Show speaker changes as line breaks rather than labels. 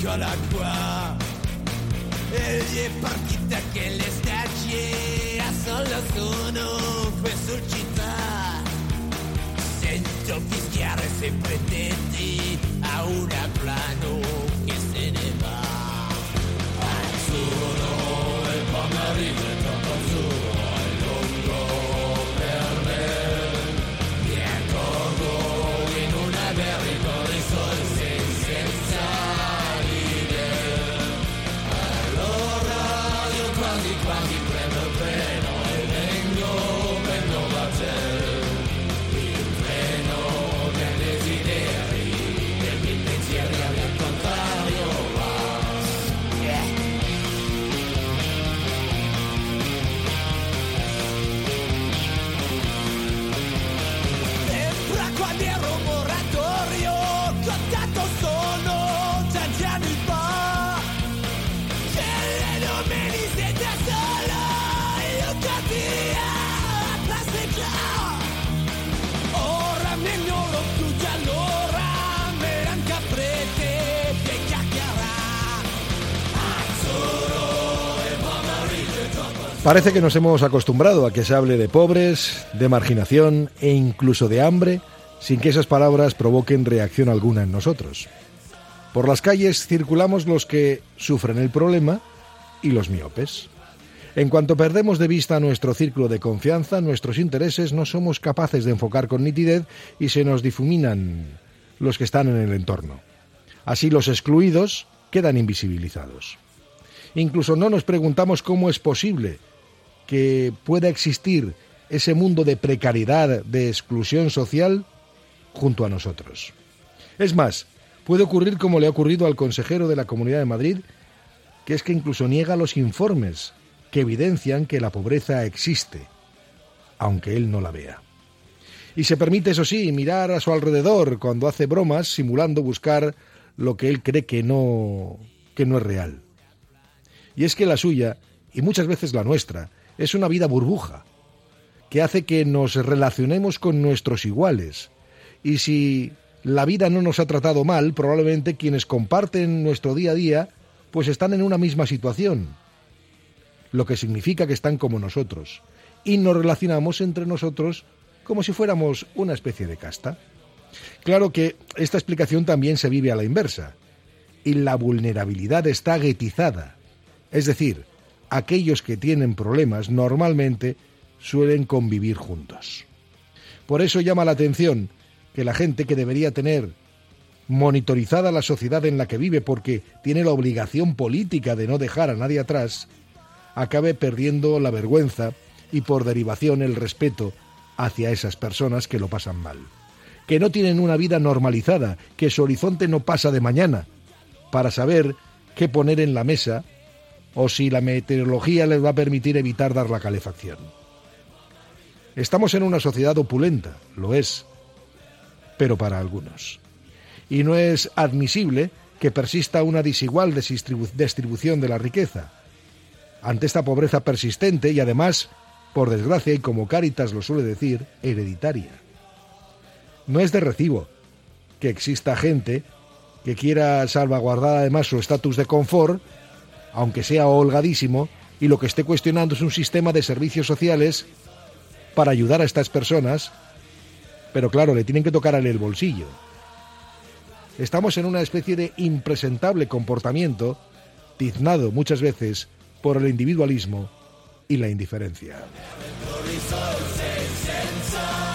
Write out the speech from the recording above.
Eccola qua, e gli è partita che l'estate a solo sono questo città. Sento fischiare sempre tetti a una plano che se ne va. Azzurro, il pomeriggio è troppo azzurro, è lungo per me. Mi accorgo in una berry con risorse senza idee. Allora io quasi prendo il treno e vengo da te.
Parece que nos hemos acostumbrado a que se hable de pobres, de marginación e incluso de hambre, sin que esas palabras provoquen reacción alguna en nosotros. Por las calles circulamos los que sufren el problema y los miopes. En cuanto perdemos de vista nuestro círculo de confianza, nuestros intereses, no somos capaces de enfocar con nitidez y se nos difuminan los que están en el entorno. Así los excluidos quedan invisibilizados. Incluso no nos preguntamos cómo es posible que pueda existir ese mundo de precariedad, de exclusión social, junto a nosotros. Es más, puede ocurrir como le ha ocurrido al consejero de la Comunidad de Madrid, que es que incluso niega los informes que evidencian que la pobreza existe, aunque él no la vea. Y se permite, eso sí, mirar a su alrededor cuando hace bromas, simulando buscar lo que él cree que no es real. Y es que la suya, y muchas veces la nuestra, es una vida burbuja, que hace que nos relacionemos con nuestros iguales. Y si la vida no nos ha tratado mal, probablemente quienes comparten nuestro día a día, pues están en una misma situación, lo que significa que están como nosotros. Y nos relacionamos entre nosotros como si fuéramos una especie de casta. Claro que esta explicación también se vive a la inversa, y la vulnerabilidad está guetizada. Es decir, aquellos que tienen problemas normalmente suelen convivir juntos. Por eso llama la atención que la gente que debería tener monitorizada la sociedad en la que vive porque tiene la obligación política de no dejar a nadie atrás, acabe perdiendo la vergüenza y por derivación el respeto hacia esas personas que lo pasan mal, que no tienen una vida normalizada, que su horizonte no pasa de mañana para saber qué poner en la mesa o si la meteorología les va a permitir evitar dar la calefacción. Estamos en una sociedad opulenta, lo es, pero para algunos. Y no es admisible que persista una desigual distribución de la riqueza. Ante esta pobreza persistente y además, por desgracia, y como Cáritas lo suele decir, hereditaria. No es de recibo que exista gente que quiera salvaguardar además su estatus de confort, aunque sea holgadísimo, y lo que esté cuestionando es un sistema de servicios sociales para ayudar a estas personas, pero claro, le tienen que tocar a él el bolsillo. Estamos en una especie de impresentable comportamiento, tiznado muchas veces por el individualismo y la indiferencia.